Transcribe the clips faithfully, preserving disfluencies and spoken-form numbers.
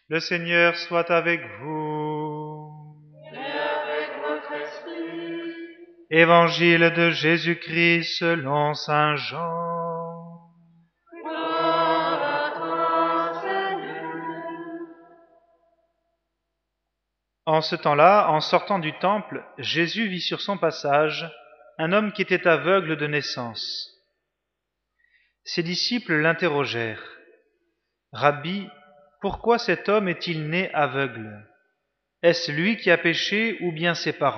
Le Seigneur soit avec vous. Et avec votre esprit. Évangile de Jésus-Christ selon saint Jean. Gloire à toi, Seigneur. En ce temps-là, en sortant du temple, Jésus vit sur son passage un homme qui était aveugle de naissance. Ses disciples l'interrogèrent. « Rabbi, pourquoi cet homme est-il né aveugle? Est-ce lui qui a péché ou bien ses parents ?»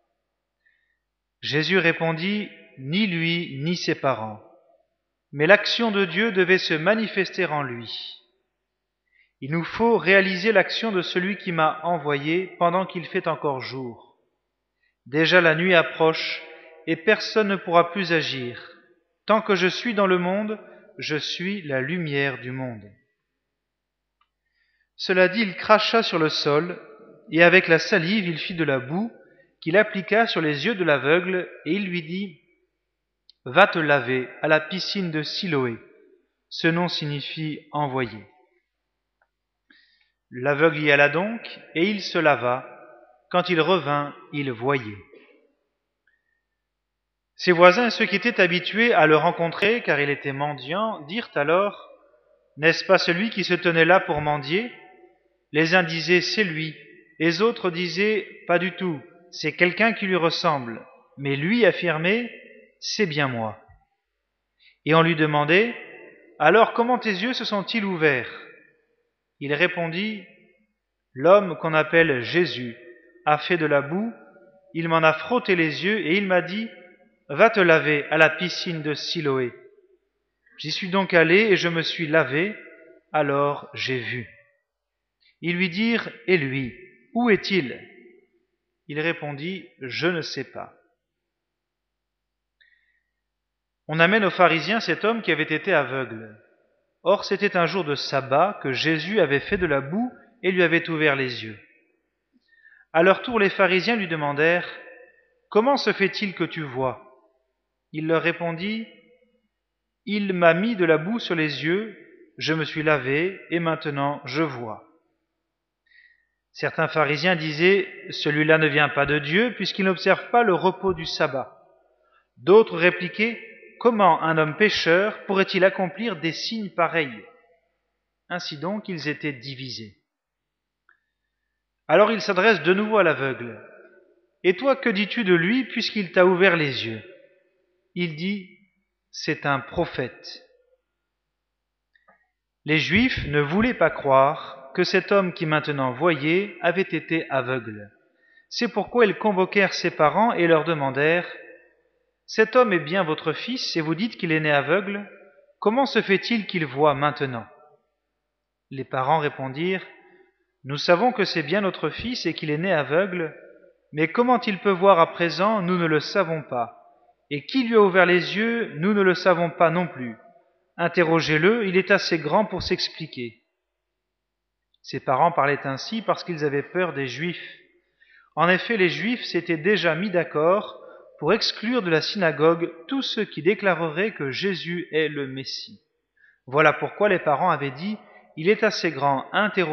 Jésus répondit, « Ni lui, ni ses parents. Mais l'action de Dieu devait se manifester en lui. Il nous faut réaliser l'action de celui qui m'a envoyé pendant qu'il fait encore jour. Déjà la nuit approche et personne ne pourra plus agir. Tant que je suis dans le monde, je suis la lumière du monde. » Cela dit, il cracha sur le sol, et avec la salive il fit de la boue, qu'il appliqua sur les yeux de l'aveugle, et il lui dit « Va te laver à la piscine de Siloé ». Ce nom signifie « envoyé ». L'aveugle y alla donc, et il se lava. Quand il revint, il voyait. Ses voisins et ceux qui étaient habitués à le rencontrer, car il était mendiant, dirent alors « N'est-ce pas celui qui se tenait là pour mendier ?» Les uns disaient « C'est lui », les autres disaient « Pas du tout, c'est quelqu'un qui lui ressemble ». Mais lui affirmait « C'est bien moi ». Et on lui demandait « Alors comment tes yeux se sont-ils ouverts ?» Il répondit « L'homme qu'on appelle Jésus a fait de la boue, il m'en a frotté les yeux et il m'a dit « Va te laver à la piscine de Siloé ». J'y suis donc allé et je me suis lavé, alors j'ai vu. Ils lui dirent « Et lui, où est-il » Il répondit « Je ne sais pas ». On amène aux pharisiens cet homme qui avait été aveugle. Or c'était un jour de sabbat que Jésus avait fait de la boue et lui avait ouvert les yeux. À leur tour, les pharisiens lui demandèrent « Comment se fait-il que tu vois ?» Il leur répondit « Il m'a mis de la boue sur les yeux, je me suis lavé et maintenant je vois. » Certains pharisiens disaient « Celui-là ne vient pas de Dieu puisqu'il n'observe pas le repos du sabbat. » D'autres répliquaient « Comment un homme pécheur pourrait-il accomplir des signes pareils ?» Ainsi donc, ils étaient divisés. Alors il s'adresse de nouveau à l'aveugle. « Et toi, que dis-tu de lui puisqu'il t'a ouvert les yeux ?» Il dit « C'est un prophète. » Les Juifs ne voulaient pas croire que cet homme qui maintenant voyait avait été aveugle. C'est pourquoi ils convoquèrent ses parents et leur demandèrent « Cet homme est bien votre fils et vous dites qu'il est né aveugle? Comment se fait-il qu'il voit maintenant ?» Les parents répondirent « Nous savons que c'est bien notre fils et qu'il est né aveugle, mais comment il peut voir à présent, nous ne le savons pas. Et qui lui a ouvert les yeux, nous ne le savons pas non plus. Interrogez-le, il est assez grand pour s'expliquer. » Ses parents parlaient ainsi parce qu'ils avaient peur des Juifs. En effet, les Juifs s'étaient déjà mis d'accord pour exclure de la synagogue tous ceux qui déclareraient que Jésus est le Messie. Voilà pourquoi les parents avaient dit « Il est assez grand, interrogez-le ».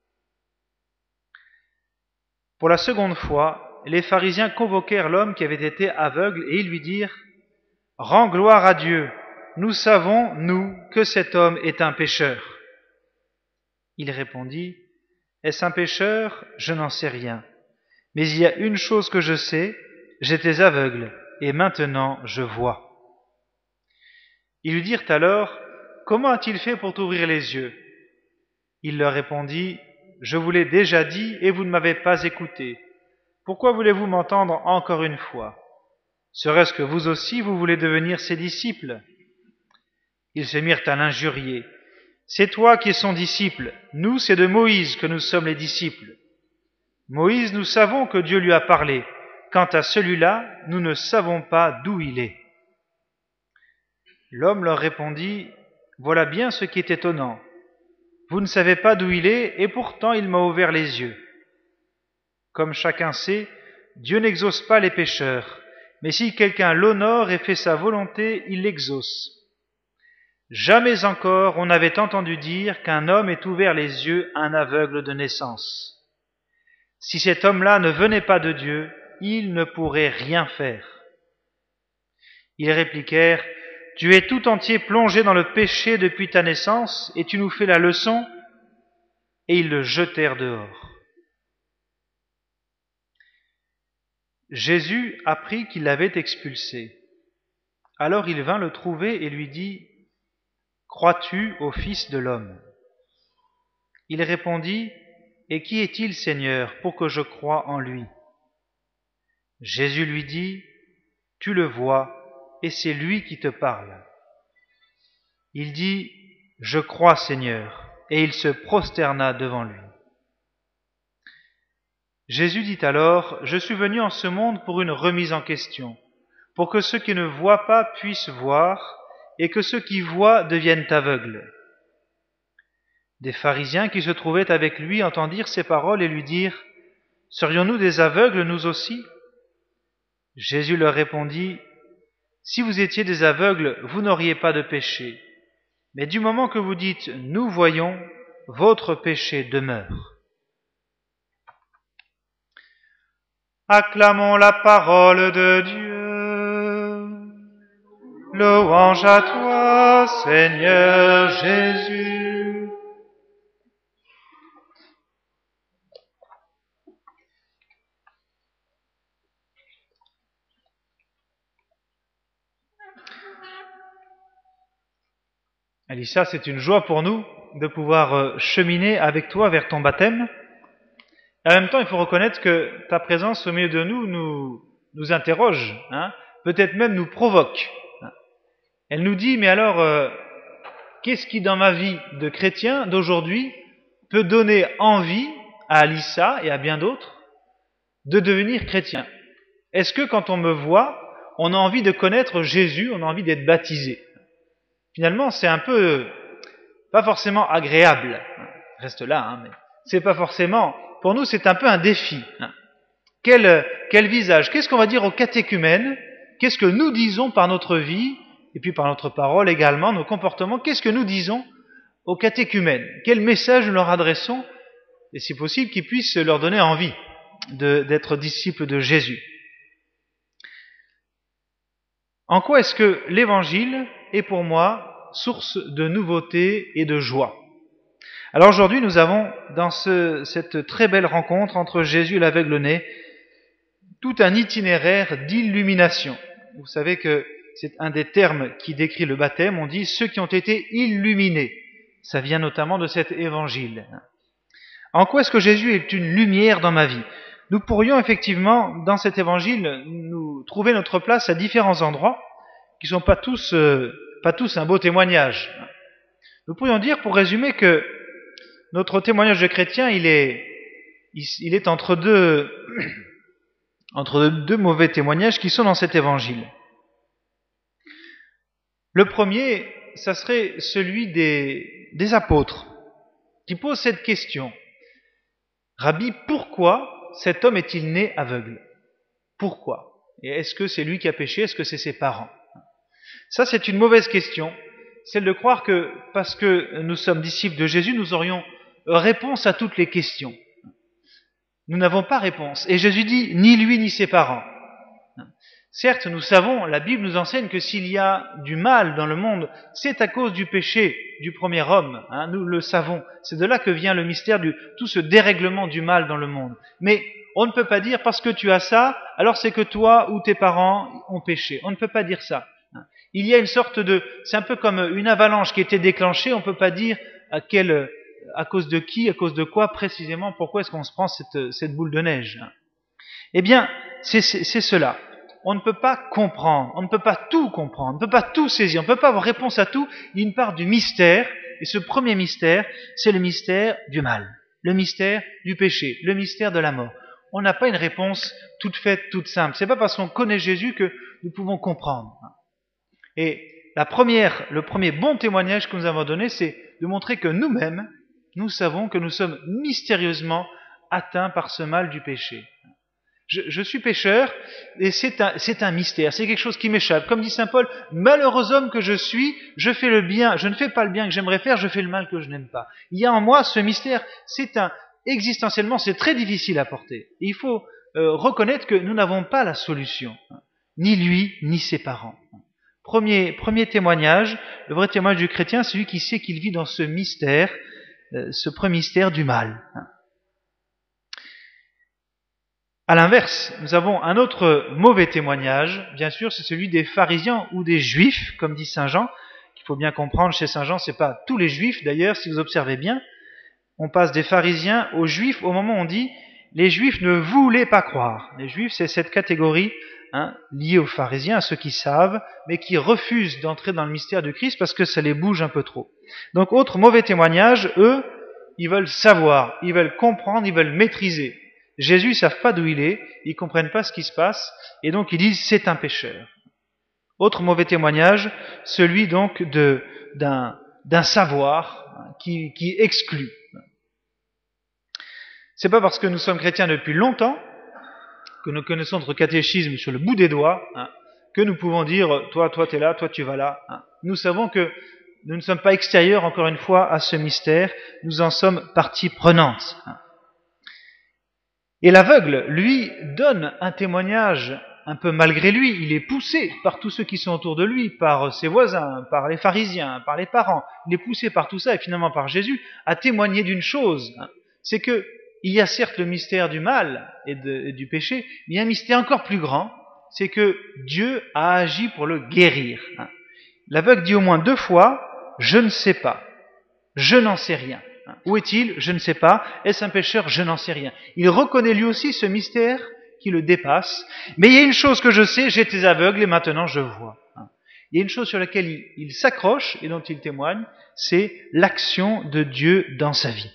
Pour la seconde fois, les pharisiens convoquèrent l'homme qui avait été aveugle et ils lui dirent « Rends gloire à Dieu, nous savons, nous, que cet homme est un pécheur. » Il répondit « Est-ce un pécheur? Je n'en sais rien. Mais il y a une chose que je sais, j'étais aveugle, et maintenant je vois. » Ils lui dirent alors « Comment a-t-il fait pour t'ouvrir les yeux ?» Il leur répondit « Je vous l'ai déjà dit, et vous ne m'avez pas écouté. Pourquoi voulez-vous m'entendre encore une fois? Serait-ce que vous aussi vous voulez devenir ses disciples ?» Ils se mirent à l'injurier. « C'est toi qui es son disciple, nous c'est de Moïse que nous sommes les disciples. Moïse, nous savons que Dieu lui a parlé. Quant à celui-là, nous ne savons pas d'où il est. » L'homme leur répondit « Voilà bien ce qui est étonnant. Vous ne savez pas d'où il est, et pourtant il m'a ouvert les yeux. Comme chacun sait, Dieu n'exauce pas les pécheurs, mais si quelqu'un l'honore et fait sa volonté, il l'exauce. Jamais encore on n'avait entendu dire qu'un homme ait ouvert les yeux à un aveugle de naissance. Si cet homme-là ne venait pas de Dieu, il ne pourrait rien faire. » Ils répliquèrent, « Tu es tout entier plongé dans le péché depuis ta naissance, et tu nous fais la leçon ?» Et ils le jetèrent dehors. Jésus apprit qu'il l'avait expulsé. Alors il vint le trouver et lui dit, « Crois-tu au Fils de l'homme » Il répondit, « Et qui est-il, Seigneur, pour que je croie en lui » Jésus lui dit, « Tu le vois, et c'est lui qui te parle. » Il dit, « Je crois, Seigneur » et il se prosterna devant lui. Jésus dit alors, « Je suis venu en ce monde pour une remise en question, pour que ceux qui ne voient pas puissent voir, et que ceux qui voient deviennent aveugles. » Des pharisiens qui se trouvaient avec lui entendirent ces paroles et lui dirent, « Serions-nous des aveugles, nous aussi ?» Jésus leur répondit, « Si vous étiez des aveugles, vous n'auriez pas de péché. Mais du moment que vous dites « nous voyons », votre péché demeure. » Acclamons la parole de Dieu. Louange à toi, Seigneur Jésus. Alissa, c'est une joie pour nous de pouvoir cheminer avec toi vers ton baptême. Et en même temps, il faut reconnaître que ta présence au milieu de nous nous, nous interroge, hein, peut-être même nous provoque. Elle nous dit, mais alors, euh, qu'est-ce qui dans ma vie de chrétien d'aujourd'hui peut donner envie à Alissa et à bien d'autres de devenir chrétien? Est-ce que quand on me voit, on a envie de connaître Jésus, on a envie d'être baptisé? Finalement, c'est un peu, pas forcément agréable. Reste là, hein, mais c'est pas forcément, pour nous, c'est un peu un défi. Hein. Quel, quel visage? Qu'est-ce qu'on va dire aux catéchumènes? Qu'est-ce que nous disons par notre vie, et puis par notre parole également, nos comportements? Qu'est-ce que nous disons aux catéchumènes? Quel message nous leur adressons? Et si possible, qu'ils puissent leur donner envie de, d'être disciples de Jésus. En quoi est-ce que l'Évangile est pour moi source de nouveauté et de joie? Alors aujourd'hui, nous avons dans ce, cette très belle rencontre entre Jésus et l'aveugle-né tout un itinéraire d'illumination. Vous savez que c'est un des termes qui décrit le baptême. On dit ceux qui ont été illuminés. Ça vient notamment de cet évangile. En quoi est-ce que Jésus est une lumière dans ma vie? Nous pourrions effectivement, dans cet évangile, nous trouver notre place à différents endroits qui ne sont pas tous, euh, pas tous un beau témoignage. Nous pourrions dire, pour résumer, que notre témoignage de chrétien, il est, il, il est entre deux, entre deux mauvais témoignages qui sont dans cet évangile. Le premier, ça serait celui des, des apôtres, qui posent cette question. Rabbi, pourquoi cet homme est-il né aveugle? Pourquoi? Et est-ce que c'est lui qui a péché? Est-ce que c'est ses parents? Ça, c'est une mauvaise question. Celle de croire que, parce que nous sommes disciples de Jésus, nous aurions réponse à toutes les questions. Nous n'avons pas réponse. Et Jésus dit, ni lui ni ses parents. Certes, nous savons, la Bible nous enseigne que s'il y a du mal dans le monde, c'est à cause du péché du premier homme. Hein, nous le savons. C'est de là que vient le mystère de tout ce dérèglement du mal dans le monde. Mais on ne peut pas dire, parce que tu as ça, alors c'est que toi ou tes parents ont péché. On ne peut pas dire ça. Il y a une sorte de... C'est un peu comme une avalanche qui était déclenchée. On ne peut pas dire à, quel, à cause de qui, à cause de quoi précisément, pourquoi est-ce qu'on se prend cette, cette boule de neige. Eh bien, c'est, c'est, c'est cela. On ne peut pas comprendre, on ne peut pas tout comprendre, on ne peut pas tout saisir, on ne peut pas avoir réponse à tout. Il y a une part du mystère, et ce premier mystère, c'est le mystère du mal, le mystère du péché, le mystère de la mort. On n'a pas une réponse toute faite, toute simple. C'est pas parce qu'on connaît Jésus que nous pouvons comprendre. Et la première, le premier bon témoignage que nous avons donné, c'est de montrer que nous-mêmes, nous savons que nous sommes mystérieusement atteints par ce mal du péché. Je, je suis pécheur et c'est un, c'est un mystère, c'est quelque chose qui m'échappe. Comme dit saint Paul, malheureux homme que je suis, je fais le bien, je ne fais pas le bien que j'aimerais faire, je fais le mal que je n'aime pas. Il y a en moi ce mystère, c'est un, existentiellement, c'est très difficile à porter. Et il faut euh, reconnaître que nous n'avons pas la solution, ni lui, ni ses parents. Premier, premier témoignage, le vrai témoignage du chrétien, c'est celui qui sait qu'il vit dans ce mystère, euh, ce premier mystère du mal. À l'inverse, nous avons un autre mauvais témoignage, bien sûr, c'est celui des pharisiens ou des juifs, comme dit saint Jean. Il faut bien comprendre, chez saint Jean, c'est pas tous les juifs, d'ailleurs, si vous observez bien. On passe des pharisiens aux juifs au moment où on dit les juifs ne voulaient pas croire. Les juifs, c'est cette catégorie hein, liée aux pharisiens, à ceux qui savent, mais qui refusent d'entrer dans le mystère du Christ parce que ça les bouge un peu trop. Donc, autre mauvais témoignage, eux, ils veulent savoir, ils veulent comprendre, ils veulent maîtriser. Jésus, ils ne savent pas d'où il est, ils ne comprennent pas ce qui se passe, et donc ils disent c'est un pécheur. Autre mauvais témoignage, celui donc de, d'un, d'un savoir qui, qui exclut. C'est pas parce que nous sommes chrétiens depuis longtemps, que nous connaissons notre catéchisme sur le bout des doigts, hein, que nous pouvons dire toi, toi t'es là, toi tu vas là. Hein. Nous savons que nous ne sommes pas extérieurs, encore une fois, à ce mystère, nous en sommes partie prenante. Hein. Et l'aveugle, lui, donne un témoignage un peu malgré lui. Il est poussé par tous ceux qui sont autour de lui, par ses voisins, par les pharisiens, par les parents. Il est poussé par tout ça et finalement par Jésus à témoigner d'une chose. C'est que il y a certes le mystère du mal et, de, et du péché, mais il y a un mystère encore plus grand, c'est que Dieu a agi pour le guérir. L'aveugle dit au moins deux fois « je ne sais pas, je n'en sais rien ». Où est-il? Je ne sais pas. Est-ce un pécheur? Je n'en sais rien. Il reconnaît lui aussi ce mystère qui le dépasse. Mais il y a une chose que je sais, j'étais aveugle et maintenant je vois. Il y a une chose sur laquelle il, il s'accroche et dont il témoigne, c'est l'action de Dieu dans sa vie.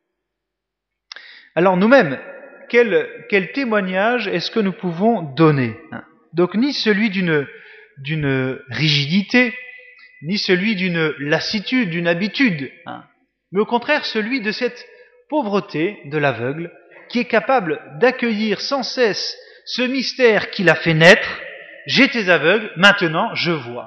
Alors nous-mêmes, quel, quel témoignage est-ce que nous pouvons donner? Donc ni celui d'une, d'une rigidité, ni celui d'une lassitude, d'une habitude, mais au contraire celui de cette pauvreté de l'aveugle qui est capable d'accueillir sans cesse ce mystère qu'il a fait naître. J'étais aveugle, maintenant je vois.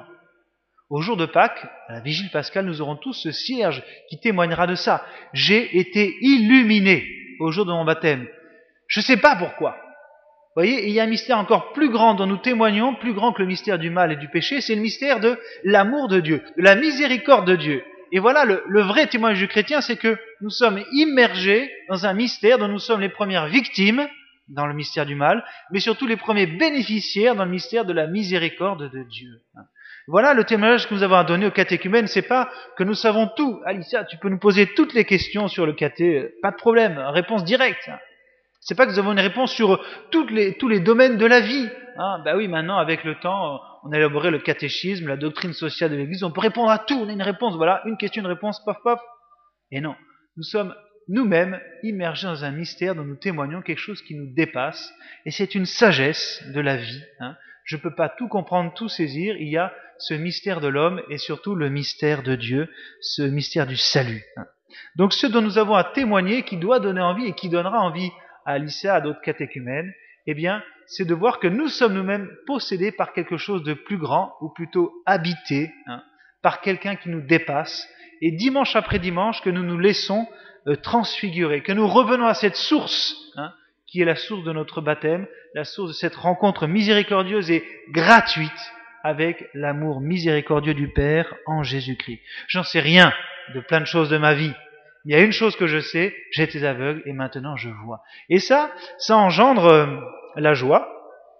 Au jour de Pâques, à la vigile pascale, nous aurons tous ce cierge qui témoignera de ça. J'ai été illuminé au jour de mon baptême. Je ne sais pas pourquoi. Vous voyez, il y a un mystère encore plus grand dont nous témoignons, plus grand que le mystère du mal et du péché, c'est le mystère de l'amour de Dieu, de la miséricorde de Dieu. Et voilà, le, le vrai témoignage du chrétien, c'est que nous sommes immergés dans un mystère dont nous sommes les premières victimes, dans le mystère du mal, mais surtout les premiers bénéficiaires dans le mystère de la miséricorde de Dieu. Voilà le témoignage que nous avons à donner aux catéchumènes, c'est pas que nous savons tout. Alicia, tu peux nous poser toutes les questions sur le caté, pas de problème, réponse directe. C'est pas que nous avons une réponse sur toutes les, tous les domaines de la vie. Hein, bah oui, maintenant, avec le temps, on a élaboré le catéchisme, la doctrine sociale de l'Église, on peut répondre à tout, on a une réponse, voilà, une question, une réponse, paf, paf. Et non, nous sommes nous-mêmes immergés dans un mystère dont nous témoignons quelque chose qui nous dépasse, et c'est une sagesse de la vie. Hein. Je ne peux pas tout comprendre, tout saisir, il y a ce mystère de l'homme, et surtout le mystère de Dieu, ce mystère du salut. Hein. Donc ce dont nous avons à témoigner, qui doit donner envie, et qui donnera envie à Alicia, à d'autres catéchumènes, eh bien, c'est de voir que nous sommes nous-mêmes possédés par quelque chose de plus grand, ou plutôt habités, hein, par quelqu'un qui nous dépasse, et dimanche après dimanche, que nous nous laissons euh, transfigurer, que nous revenons à cette source, hein, qui est la source de notre baptême, la source de cette rencontre miséricordieuse et gratuite avec l'amour miséricordieux du Père en Jésus-Christ. J'en sais rien de plein de choses de ma vie. Il y a une chose que je sais, j'étais aveugle et maintenant je vois. Et ça, ça engendre euh, la joie,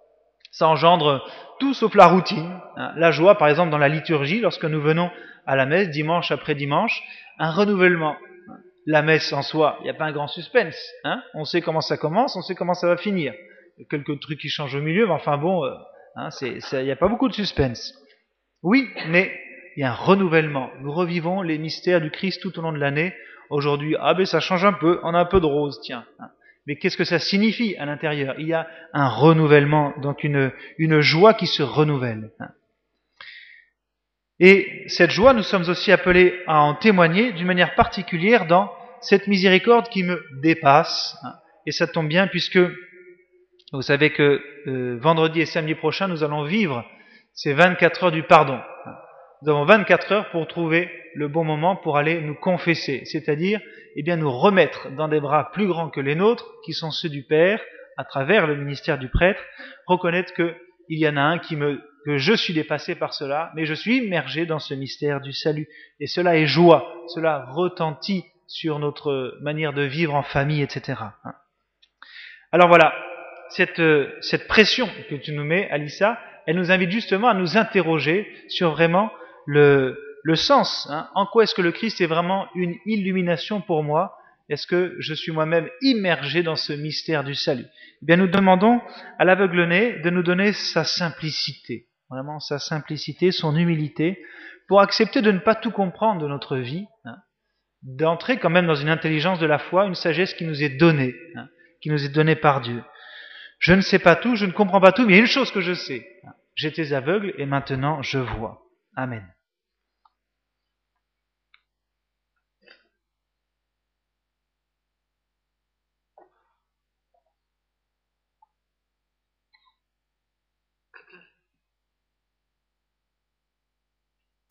ça engendre tout sauf la routine. Hein. La joie, par exemple, dans la liturgie, lorsque nous venons à la messe, dimanche après dimanche, un renouvellement. La messe en soi, il n'y a pas un grand suspense. Hein. On sait comment ça commence, on sait comment ça va finir. Il y a quelques trucs qui changent au milieu, mais enfin bon, euh, hein, c'est, c'est, il n'y a pas beaucoup de suspense. Oui, mais il y a un renouvellement. Nous revivons les mystères du Christ tout au long de l'année. Aujourd'hui, ah ben ça change un peu, on a un peu de rose, tiens. Mais qu'est-ce que ça signifie à l'intérieur? Il y a un renouvellement, donc une, une joie qui se renouvelle. Et cette joie, nous sommes aussi appelés à en témoigner d'une manière particulière dans cette miséricorde qui me dépasse. Et ça tombe bien puisque Vous savez que euh, vendredi et samedi prochain, nous allons vivre ces vingt-quatre heures du pardon. Nous avons vingt-quatre heures pour trouver le bon moment pour aller nous confesser, c'est-à-dire eh bien, nous remettre dans des bras plus grands que les nôtres, qui sont ceux du Père, à travers le ministère du prêtre, reconnaître qu'il y en a un qui me, que je suis dépassé par cela, mais je suis immergé dans ce mystère du salut. Et cela est joie, cela retentit sur notre manière de vivre en famille, et cetera. Alors voilà, cette, cette pression que tu nous mets, Alissa, elle nous invite justement à nous interroger sur vraiment le, le sens. Hein. En quoi est-ce que le Christ est vraiment une illumination pour moi? Est-ce que je suis moi-même immergé dans ce mystère du salut? Eh bien, nous demandons à l'aveugle-né de nous donner sa simplicité, vraiment sa simplicité, son humilité, pour accepter de ne pas tout comprendre de notre vie, hein, d'entrer quand même dans une intelligence de la foi, une sagesse qui nous est donnée, hein, qui nous est donnée par Dieu. Je ne sais pas tout, je ne comprends pas tout, mais il y a une chose que je sais. J'étais aveugle et maintenant je vois. Amen.